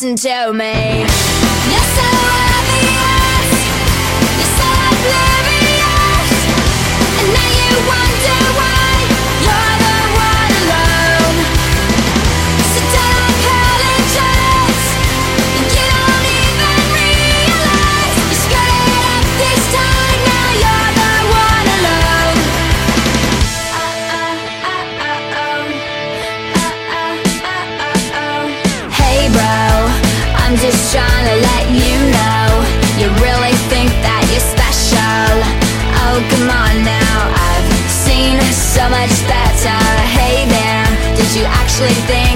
listen to me. You're so obvious, you're so oblivious, and now you wonder why you're the one alone. So don't apologize, you don't even realize you screwed it up this time. Now you're the one alone. Hey bro, I'm just trying to let you know, you really think that you're special. Oh come on now, I've seen so much better. Hey there, did you actually think